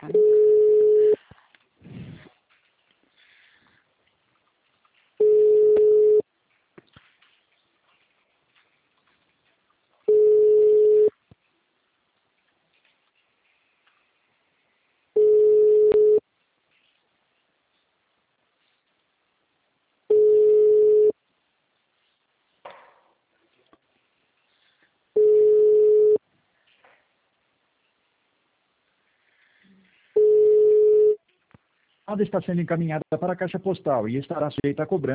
Está sendo encaminhada para a caixa postal e estará sujeita a cobrança